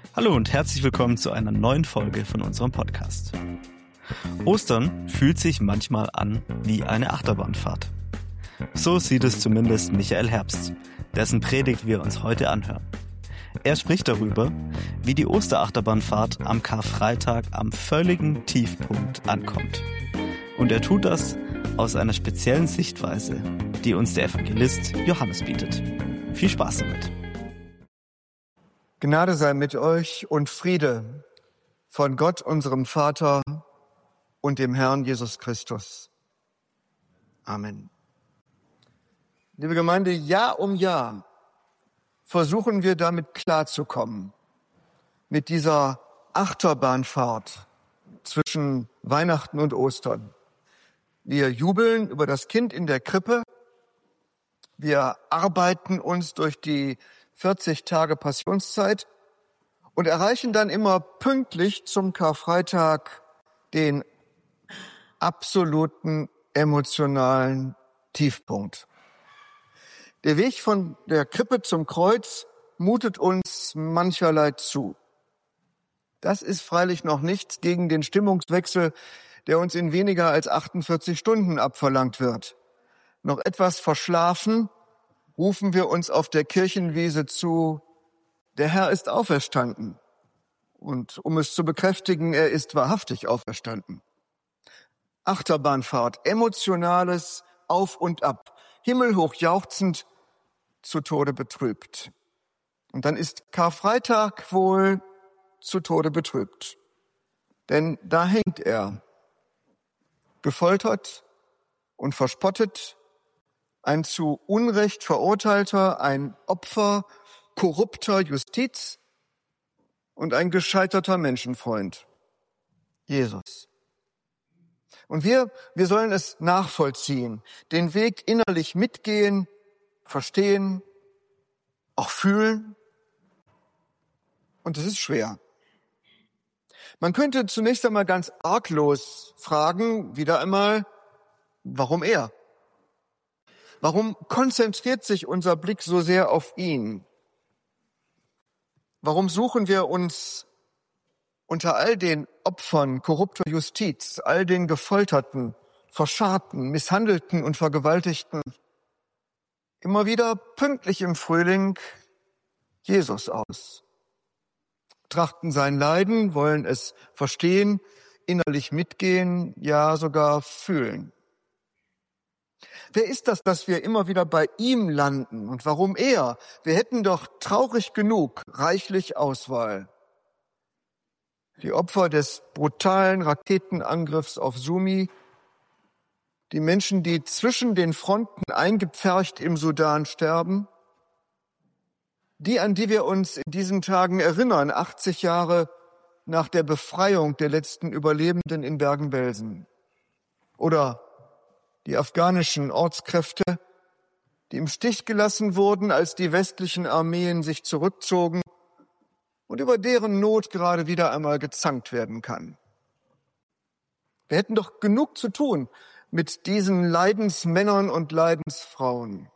Hallo und herzlich willkommen zu einer neuen Folge von unserem Podcast. Ostern fühlt sich manchmal an wie eine Achterbahnfahrt. So sieht es zumindest Michael Herbst, dessen Predigt wir uns heute anhören. Er spricht darüber, wie die Osterachterbahnfahrt am Karfreitag am völligen Tiefpunkt ankommt. Und er tut das aus einer speziellen Sichtweise, die uns der Evangelist Johannes bietet. Viel Spaß damit. Gnade sei mit euch und Friede von Gott, unserem Vater und dem Herrn Jesus Christus. Amen. Liebe Gemeinde, Jahr um Jahr versuchen wir damit klarzukommen, mit dieser Achterbahnfahrt zwischen Weihnachten und Ostern. Wir jubeln über das Kind in der Krippe, wir arbeiten uns durch die 40 Tage Passionszeit und erreichen dann immer pünktlich zum Karfreitag den absoluten emotionalen Tiefpunkt. Der Weg von der Krippe zum Kreuz mutet uns mancherlei zu. Das ist freilich noch nichts gegen den Stimmungswechsel, der uns in weniger als 48 Stunden abverlangt wird. Noch etwas verschlafen rufen wir uns auf der Kirchenwiese zu: Der Herr ist auferstanden. Und um es zu bekräftigen, er ist wahrhaftig auferstanden. Achterbahnfahrt, emotionales Auf und Ab, himmelhoch jauchzend, zu Tode betrübt. Und dann ist Karfreitag wohl zu Tode betrübt. Denn da hängt er, gefoltert und verspottet, ein zu Unrecht verurteilter, ein Opfer korrupter Justiz und ein gescheiterter Menschenfreund, Jesus. Und wir sollen es nachvollziehen, den Weg innerlich mitgehen, verstehen, auch fühlen. Und es ist schwer. Man könnte zunächst einmal ganz arglos fragen, wieder einmal, warum er? Warum konzentriert sich unser Blick so sehr auf ihn? Warum suchen wir uns unter all den Opfern korrupter Justiz, all den Gefolterten, Verscharrten, Misshandelten und Vergewaltigten immer wieder pünktlich im Frühling Jesus aus? Trachten sein Leiden, wollen es verstehen, innerlich mitgehen, ja sogar fühlen. Wer ist das, dass wir immer wieder bei ihm landen? Und warum er? Wir hätten doch traurig genug reichlich Auswahl. Die Opfer des brutalen Raketenangriffs auf Sumi, die Menschen, die zwischen den Fronten eingepfercht im Sudan sterben, die, an die wir uns in diesen Tagen erinnern, 80 Jahre nach der Befreiung der letzten Überlebenden in Bergen-Belsen. Oder die afghanischen Ortskräfte, die im Stich gelassen wurden, als die westlichen Armeen sich zurückzogen und über deren Not gerade wieder einmal gezankt werden kann. Wir hätten doch genug zu tun mit diesen Leidensmännern und Leidensfrauen.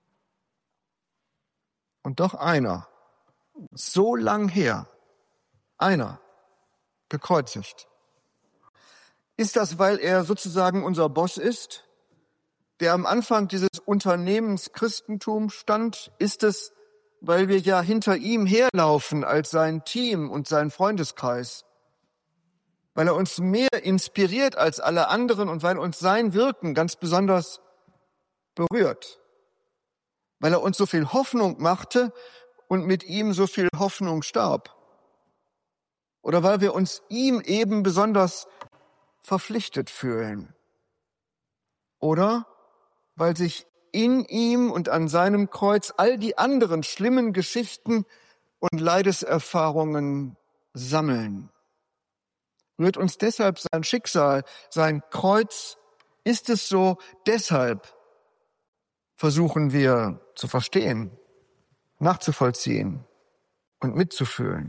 Und doch einer, so lang her, einer, gekreuzigt. Ist das, weil er sozusagen unser Boss ist, der am Anfang dieses Unternehmens Christentum stand? Ist es, weil wir ja hinter ihm herlaufen als sein Team und sein Freundeskreis? Weil er uns mehr inspiriert als alle anderen und weil uns sein Wirken ganz besonders berührt? Weil er uns so viel Hoffnung machte und mit ihm so viel Hoffnung starb? Oder weil wir uns ihm eben besonders verpflichtet fühlen? Oder weil sich in ihm und an seinem Kreuz all die anderen schlimmen Geschichten und Leideserfahrungen sammeln? Rührt uns deshalb sein Schicksal, sein Kreuz? Ist es so? Deshalb versuchen wir zu verstehen, nachzuvollziehen und mitzufühlen.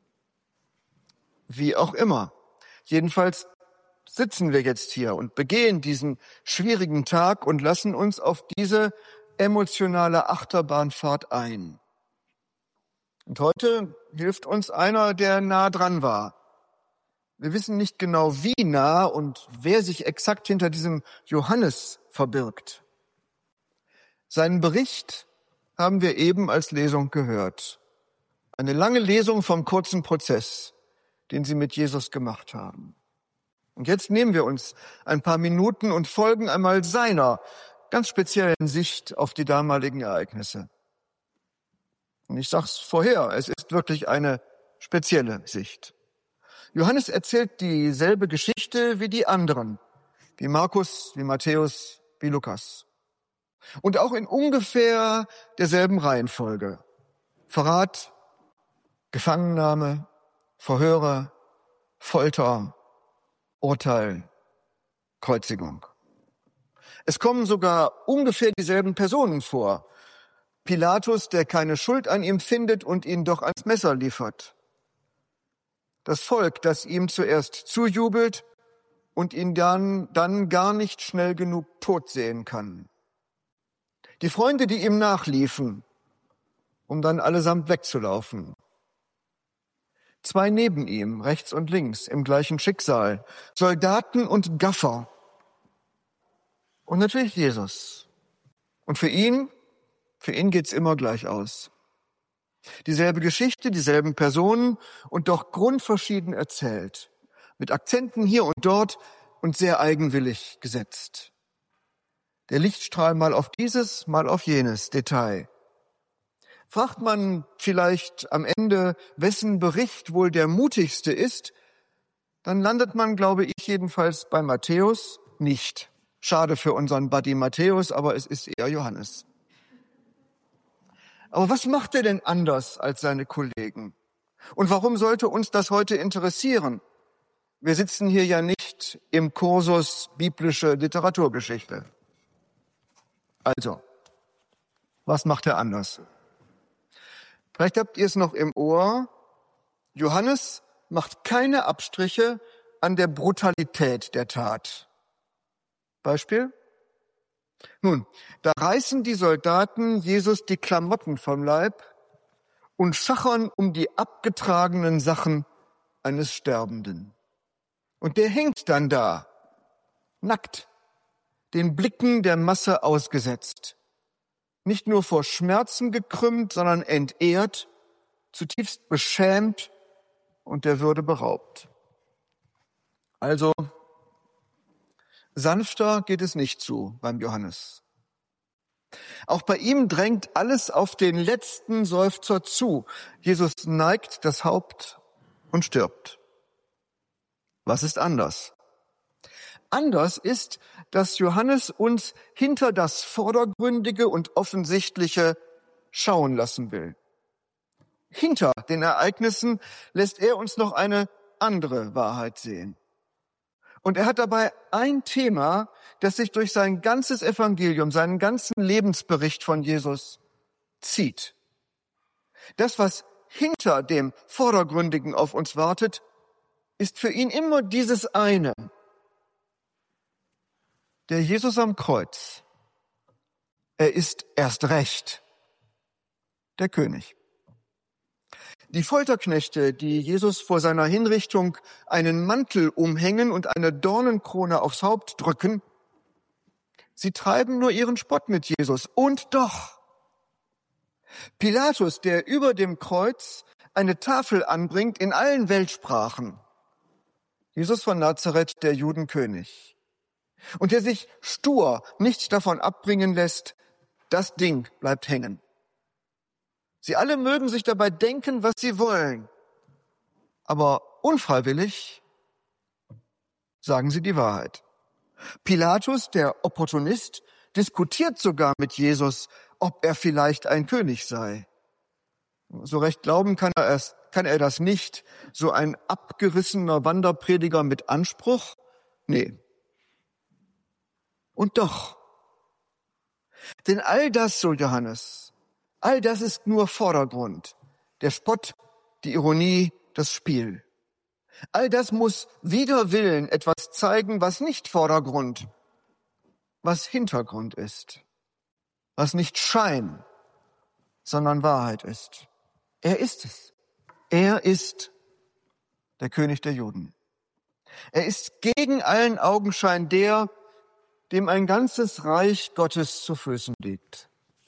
Wie auch immer. Jedenfalls sitzen wir jetzt hier und begehen diesen schwierigen Tag und lassen uns auf diese emotionale Achterbahnfahrt ein. Und heute hilft uns einer, der nah dran war. Wir wissen nicht genau, wie nah und wer sich exakt hinter diesem Johannes verbirgt. Seinen Bericht haben wir eben als Lesung gehört. Eine lange Lesung vom kurzen Prozess, den sie mit Jesus gemacht haben. Und jetzt nehmen wir uns ein paar Minuten und folgen einmal seiner ganz speziellen Sicht auf die damaligen Ereignisse. Und ich sag's vorher, es ist wirklich eine spezielle Sicht. Johannes erzählt dieselbe Geschichte wie die anderen, wie Markus, wie Matthäus, wie Lukas. Und auch in ungefähr derselben Reihenfolge. Verrat, Gefangennahme, Verhöre, Folter, Urteil, Kreuzigung. Es kommen sogar ungefähr dieselben Personen vor. Pilatus, der keine Schuld an ihm findet und ihn doch ans Messer liefert. Das Volk, das ihm zuerst zujubelt und ihn dann gar nicht schnell genug tot sehen kann. Die Freunde, die ihm nachliefen, um dann allesamt wegzulaufen. 2 neben ihm, rechts und links, im gleichen Schicksal. Soldaten und Gaffer. Und natürlich Jesus. Und für ihn geht's immer gleich aus. Dieselbe Geschichte, dieselben Personen und doch grundverschieden erzählt. Mit Akzenten hier und dort und sehr eigenwillig gesetzt. Der Lichtstrahl mal auf dieses, mal auf jenes Detail. Fragt man vielleicht am Ende, wessen Bericht wohl der mutigste ist, dann landet man, glaube ich jedenfalls, bei Matthäus nicht. Schade für unseren Buddy Matthäus, aber es ist eher Johannes. Aber was macht er denn anders als seine Kollegen? Und warum sollte uns das heute interessieren? Wir sitzen hier ja nicht im Kursus biblische Literaturgeschichte. Also, was macht er anders? Vielleicht habt ihr es noch im Ohr. Johannes macht keine Abstriche an der Brutalität der Tat. Beispiel? Nun, da reißen die Soldaten Jesus die Klamotten vom Leib und schachern um die abgetragenen Sachen eines Sterbenden. Und der hängt dann da, nackt, den Blicken der Masse ausgesetzt. Nicht nur vor Schmerzen gekrümmt, sondern entehrt, zutiefst beschämt und der Würde beraubt. Also, sanfter geht es nicht zu beim Johannes. Auch bei ihm drängt alles auf den letzten Seufzer zu. Jesus neigt das Haupt und stirbt. Was ist anders? Anders ist, dass Johannes uns hinter das Vordergründige und Offensichtliche schauen lassen will. Hinter den Ereignissen lässt er uns noch eine andere Wahrheit sehen. Und er hat dabei ein Thema, das sich durch sein ganzes Evangelium, seinen ganzen Lebensbericht von Jesus zieht. Das, was hinter dem Vordergründigen auf uns wartet, ist für ihn immer dieses eine. Der Jesus am Kreuz, er ist erst recht der König. Die Folterknechte, die Jesus vor seiner Hinrichtung einen Mantel umhängen und eine Dornenkrone aufs Haupt drücken, sie treiben nur ihren Spott mit Jesus. Und doch, Pilatus, der über dem Kreuz eine Tafel anbringt in allen Weltsprachen, Jesus von Nazareth, der Judenkönig, und der sich stur nicht davon abbringen lässt, das Ding bleibt hängen. Sie alle mögen sich dabei denken, was sie wollen, aber unfreiwillig sagen sie die Wahrheit. Pilatus, der Opportunist, diskutiert sogar mit Jesus, ob er vielleicht ein König sei. So recht glauben kann er das nicht. So ein abgerissener Wanderprediger mit Anspruch? Nee. Und doch. Denn all das, so Johannes, all das ist nur Vordergrund. Der Spott, die Ironie, das Spiel. All das muss wider Willen etwas zeigen, was nicht Vordergrund, was Hintergrund ist. Was nicht Schein, sondern Wahrheit ist. Er ist es. Er ist der König der Juden. Er ist gegen allen Augenschein der, dem ein ganzes Reich Gottes zu Füßen liegt.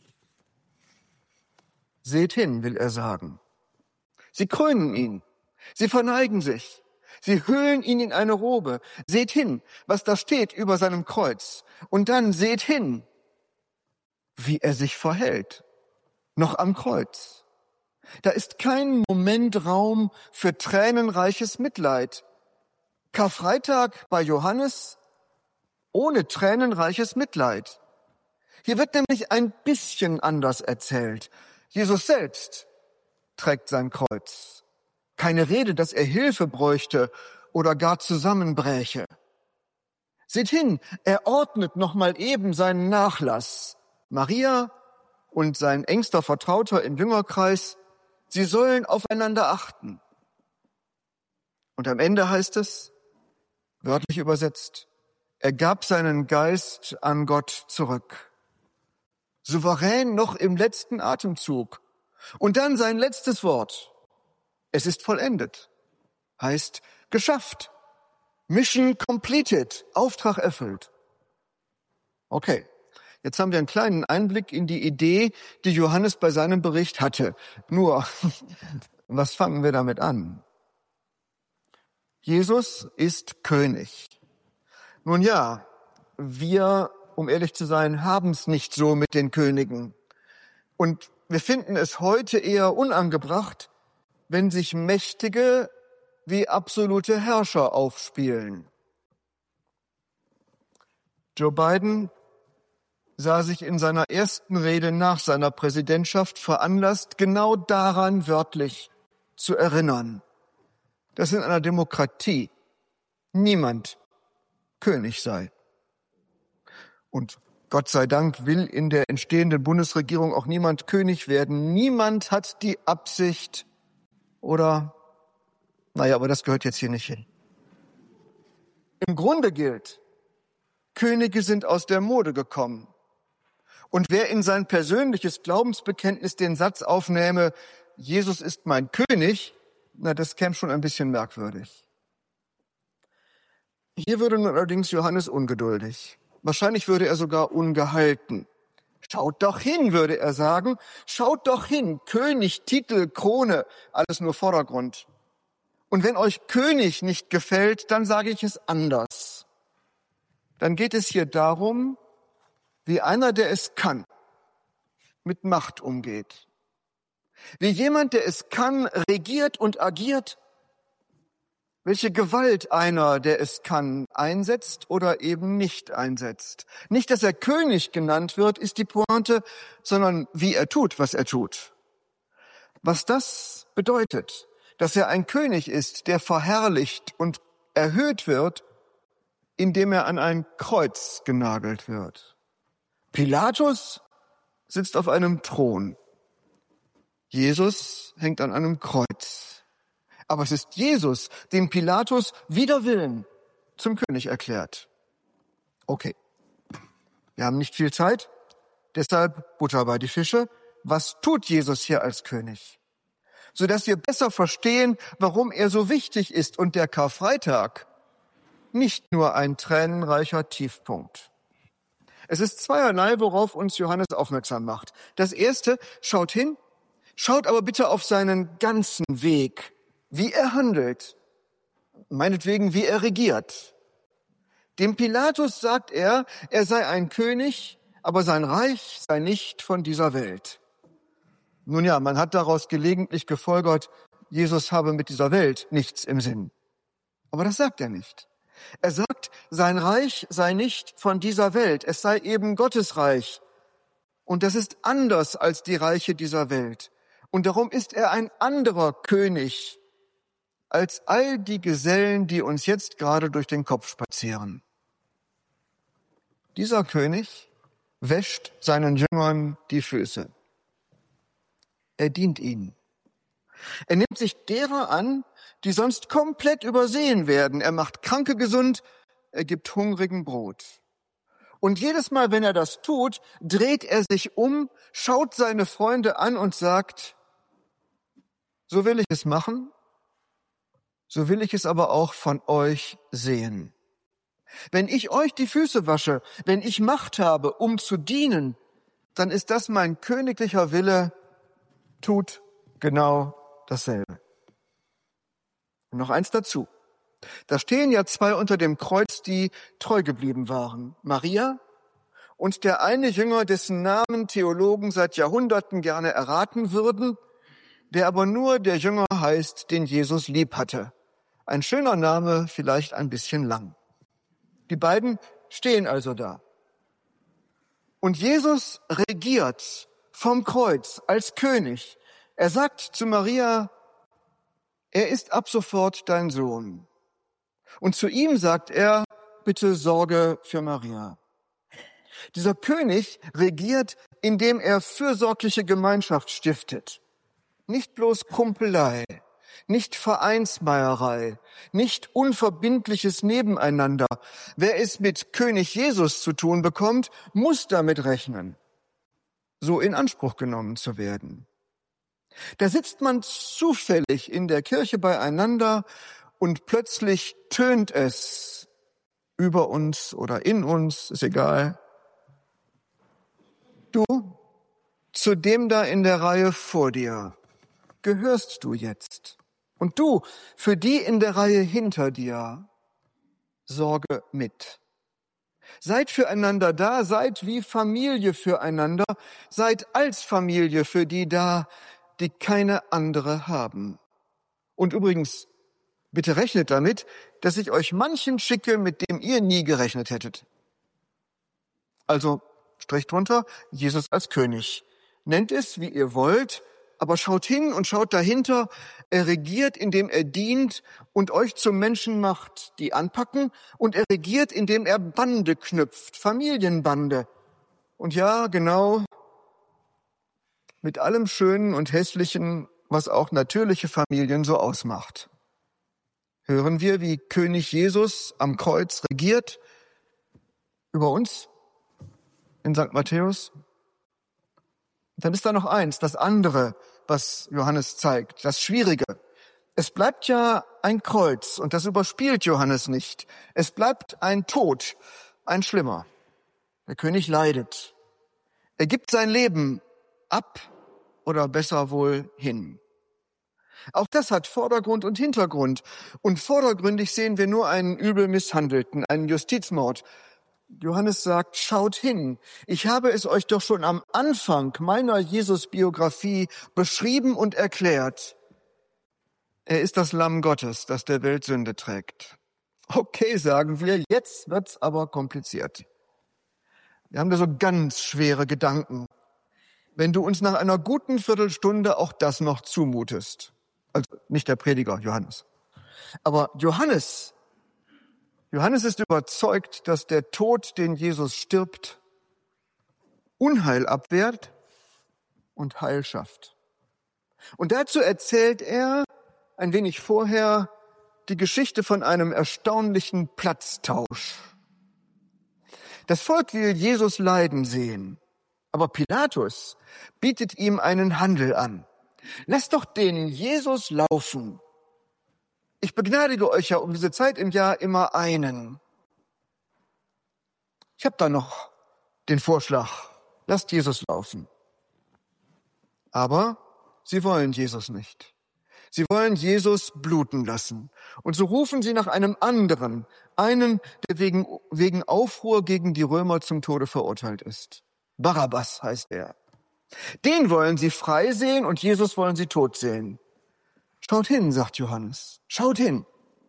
Seht hin, will er sagen. Sie krönen ihn. Sie verneigen sich. Sie hüllen ihn in eine Robe. Seht hin, was da steht über seinem Kreuz. Und dann seht hin, wie er sich verhält. Noch am Kreuz. Da ist kein Moment Raum für tränenreiches Mitleid. Karfreitag bei Johannes ohne tränenreiches Mitleid. Hier wird nämlich ein bisschen anders erzählt. Jesus selbst trägt sein Kreuz. Keine Rede, dass er Hilfe bräuchte oder gar zusammenbräche. Seht hin, er ordnet noch mal eben seinen Nachlass. Maria und sein engster Vertrauter im Jüngerkreis, sie sollen aufeinander achten. Und am Ende heißt es, wörtlich übersetzt, er gab seinen Geist an Gott zurück. Souverän noch im letzten Atemzug. Und dann sein letztes Wort. Es ist vollendet. Heißt geschafft. Mission completed. Auftrag erfüllt. Okay, jetzt haben wir einen kleinen Einblick in die Idee, die Johannes bei seinem Bericht hatte. Nur, was fangen wir damit an? Jesus ist König. Nun ja, wir, um ehrlich zu sein, haben es nicht so mit den Königen. Und wir finden es heute eher unangebracht, wenn sich Mächtige wie absolute Herrscher aufspielen. Joe Biden sah sich in seiner ersten Rede nach seiner Präsidentschaft veranlasst, genau daran wörtlich zu erinnern, dass in einer Demokratie niemand König sei. Und Gott sei Dank will in der entstehenden Bundesregierung auch niemand König werden. Niemand hat die Absicht aber das gehört jetzt hier nicht hin. Im Grunde gilt, Könige sind aus der Mode gekommen. Und wer in sein persönliches Glaubensbekenntnis den Satz aufnähme, Jesus ist mein König, das käme schon ein bisschen merkwürdig. Hier würde nun allerdings Johannes ungeduldig. Wahrscheinlich würde er sogar ungehalten. Schaut doch hin, würde er sagen. Schaut doch hin. König, Titel, Krone, alles nur Vordergrund. Und wenn euch König nicht gefällt, dann sage ich es anders. Dann geht es hier darum, wie einer, der es kann, mit Macht umgeht. Wie jemand, der es kann, regiert und agiert. Welche Gewalt einer, der es kann, einsetzt oder eben nicht einsetzt. Nicht, dass er König genannt wird, ist die Pointe, sondern wie er tut, was er tut. Was das bedeutet, dass er ein König ist, der verherrlicht und erhöht wird, indem er an ein Kreuz genagelt wird. Pilatus sitzt auf einem Thron. Jesus hängt an einem Kreuz. Aber es ist Jesus, den Pilatus wider Willen zum König erklärt. Okay, wir haben nicht viel Zeit, deshalb Butter bei die Fische. Was tut Jesus hier als König? Sodass wir besser verstehen, warum er so wichtig ist und der Karfreitag nicht nur ein tränenreicher Tiefpunkt. Es ist zweierlei, worauf uns Johannes aufmerksam macht. Das erste, schaut hin, schaut aber bitte auf seinen ganzen Weg, wie er handelt, meinetwegen wie er regiert. Dem Pilatus sagt er sei ein König, aber sein Reich sei nicht von dieser Welt. Nun ja, man hat daraus gelegentlich gefolgert, Jesus habe mit dieser Welt nichts im Sinn. Aber das sagt er nicht. Er sagt, sein Reich sei nicht von dieser Welt, es sei eben Gottes Reich. Und das ist anders als die Reiche dieser Welt. Und darum ist er ein anderer König als all die Gesellen, die uns jetzt gerade durch den Kopf spazieren. Dieser König wäscht seinen Jüngern die Füße. Er dient ihnen. Er nimmt sich derer an, die sonst komplett übersehen werden. Er macht Kranke gesund, er gibt Hungrigen Brot. Und jedes Mal, wenn er das tut, dreht er sich um, schaut seine Freunde an und sagt, So will ich es machen, so will ich es aber auch von euch sehen. Wenn ich euch die Füße wasche, wenn ich Macht habe, um zu dienen, dann ist das mein königlicher Wille, tut genau dasselbe. Und noch eins dazu. Da stehen ja zwei unter dem Kreuz, die treu geblieben waren. Maria und der eine Jünger, dessen Namen Theologen seit Jahrhunderten gerne erraten würden, der aber nur der Jünger heißt, den Jesus lieb hatte. Ein schöner Name, vielleicht ein bisschen lang. Die beiden stehen also da. Und Jesus regiert vom Kreuz als König. Er sagt zu Maria, er ist ab sofort dein Sohn. Und zu ihm sagt er, bitte sorge für Maria. Dieser König regiert, indem er fürsorgliche Gemeinschaft stiftet. Nicht bloß Kumpelei, nicht Vereinsmeierei, nicht unverbindliches Nebeneinander. Wer es mit König Jesus zu tun bekommt, muss damit rechnen, so in Anspruch genommen zu werden. Da sitzt man zufällig in der Kirche beieinander und plötzlich tönt es über uns oder in uns, ist egal. Du, zu dem da in der Reihe vor dir, gehörst du jetzt. Und du, für die in der Reihe hinter dir, sorge mit. Seid füreinander da, seid wie Familie füreinander, seid als Familie für die da, die keine andere haben. Und übrigens, bitte rechnet damit, dass ich euch manchen schicke, mit dem ihr nie gerechnet hättet. Also, Strich drunter, Jesus als König. Nennt es, wie ihr wollt, aber schaut hin und schaut dahinter. Er regiert, indem er dient und euch zum Menschen macht, die anpacken. Und er regiert, indem er Bande knüpft, Familienbande. Und ja, genau, mit allem Schönen und Hässlichen, was auch natürliche Familien so ausmacht. Hören wir, wie König Jesus am Kreuz regiert über uns in St. Matthäus? Dann ist da noch eins, das andere, was Johannes zeigt, das Schwierige. Es bleibt ja ein Kreuz und das überspielt Johannes nicht. Es bleibt ein Tod, ein schlimmer. Der König leidet. Er gibt sein Leben ab oder besser wohl hin. Auch das hat Vordergrund und Hintergrund. Und vordergründig sehen wir nur einen übel Misshandelten, einen Justizmord. Johannes sagt, schaut hin. Ich habe es euch doch schon am Anfang meiner Jesus-Biografie beschrieben und erklärt. Er ist das Lamm Gottes, das der Welt Sünde trägt. Okay, sagen wir, jetzt wird's aber kompliziert. Wir haben da so ganz schwere Gedanken. Wenn du uns nach einer guten Viertelstunde auch das noch zumutest. Also nicht der Prediger, Johannes. Aber Johannes ist überzeugt, dass der Tod, den Jesus stirbt, Unheil abwehrt und Heil schafft. Und dazu erzählt er ein wenig vorher die Geschichte von einem erstaunlichen Platztausch. Das Volk will Jesus leiden sehen, aber Pilatus bietet ihm einen Handel an. Lasst doch den Jesus laufen. Ich begnadige euch ja um diese Zeit im Jahr immer einen. Ich habe da noch den Vorschlag, lasst Jesus laufen. Aber sie wollen Jesus nicht. Sie wollen Jesus bluten lassen. Und so rufen sie nach einem anderen, einen, der wegen Aufruhr gegen die Römer zum Tode verurteilt ist. Barabbas heißt er. Den wollen sie frei sehen und Jesus wollen sie tot sehen. Schaut hin, sagt Johannes. Schaut hin.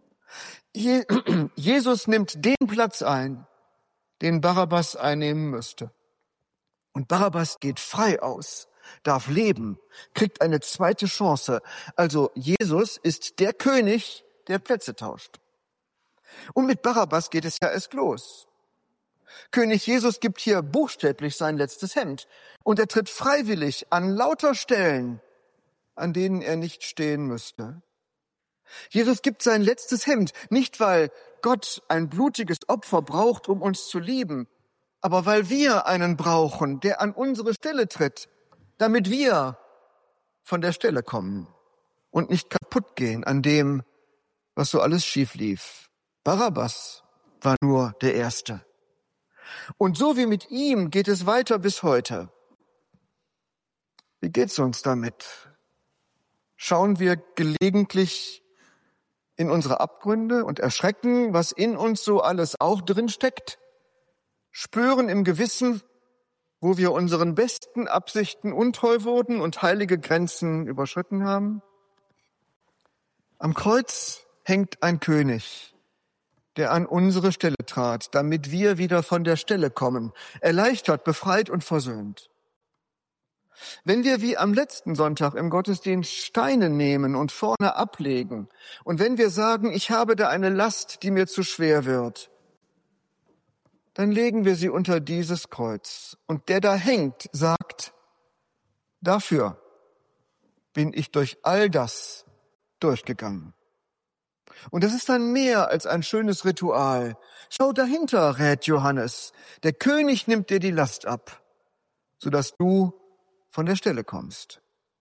Jesus nimmt den Platz ein, den Barabbas einnehmen müsste. Und Barabbas geht frei aus, darf leben, kriegt eine zweite Chance. Also Jesus ist der König, der Plätze tauscht. Und mit Barabbas geht es ja erst los. König Jesus gibt hier buchstäblich sein letztes Hemd. Und er tritt freiwillig an lauter Stellen, an denen er nicht stehen müsste. Jesus gibt sein letztes Hemd, nicht weil Gott ein blutiges Opfer braucht, um uns zu lieben, aber weil wir einen brauchen, der an unsere Stelle tritt, damit wir von der Stelle kommen. und nicht kaputt gehen an dem, was so alles schief lief. Barabbas war nur der Erste. Und so wie mit ihm geht es weiter bis heute. Wie geht's uns damit? Schauen wir gelegentlich in unsere Abgründe und erschrecken, was in uns so alles auch drin steckt? Spüren im Gewissen, wo wir unseren besten Absichten untreu wurden und heilige Grenzen überschritten haben? Am Kreuz hängt ein König, der an unsere Stelle trat, damit wir wieder von der Stelle kommen, erleichtert, befreit und versöhnt. Wenn wir wie am letzten Sonntag im Gottesdienst Steine nehmen und vorne ablegen und wenn wir sagen, ich habe da eine Last, die mir zu schwer wird, dann legen wir sie unter dieses Kreuz. Und der da hängt, sagt, dafür bin ich durch all das durchgegangen. Und das ist dann mehr als ein schönes Ritual. Schau dahinter, rät Johannes. Der König nimmt dir die Last ab, sodass du von der Stelle kommst.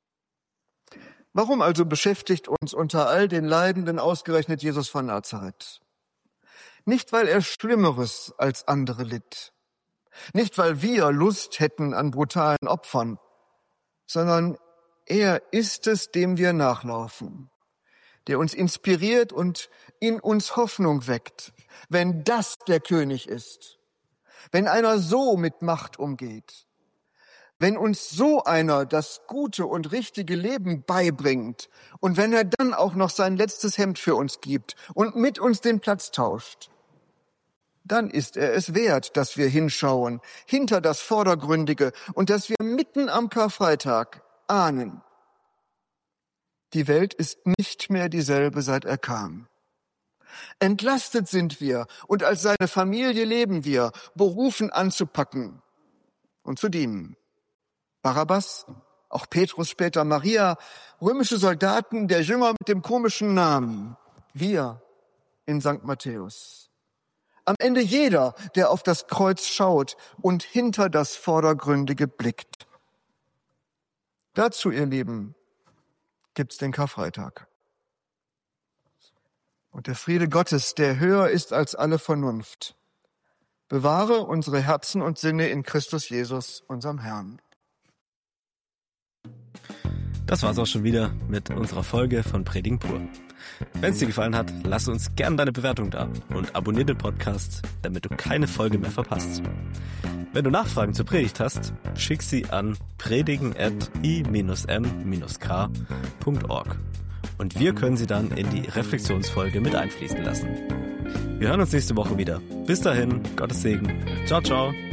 Warum also beschäftigt uns unter all den Leidenden ausgerechnet Jesus von Nazareth? Nicht, weil er Schlimmeres als andere litt. Nicht, weil wir Lust hätten an brutalen Opfern, sondern er ist es, dem wir nachlaufen, der uns inspiriert und in uns Hoffnung weckt, wenn das der König ist, wenn einer so mit Macht umgeht, wenn uns so einer das gute und richtige Leben beibringt und wenn er dann auch noch sein letztes Hemd für uns gibt und mit uns den Platz tauscht, dann ist er es wert, dass wir hinschauen, hinter das Vordergründige und dass wir mitten am Karfreitag ahnen, die Welt ist nicht mehr dieselbe, seit er kam. Entlastet sind wir und als seine Familie leben wir, berufen anzupacken und zu dienen. Barabbas, auch Petrus, später Maria, römische Soldaten, der Jünger mit dem komischen Namen, wir in St. Matthäus. Am Ende jeder, der auf das Kreuz schaut und hinter das Vordergründige blickt. Dazu, ihr Lieben, gibt's den Karfreitag. Und der Friede Gottes, der höher ist als alle Vernunft, bewahre unsere Herzen und Sinne in Christus Jesus, unserem Herrn. Das war's auch schon wieder mit unserer Folge von Predigen pur. Wenn es dir gefallen hat, lass uns gern deine Bewertung da und abonniere den Podcast, damit du keine Folge mehr verpasst. Wenn du Nachfragen zur Predigt hast, schick sie an predigen@i-m-k.org und wir können sie dann in die Reflexionsfolge mit einfließen lassen. Wir hören uns nächste Woche wieder. Bis dahin, Gottes Segen. Ciao, ciao.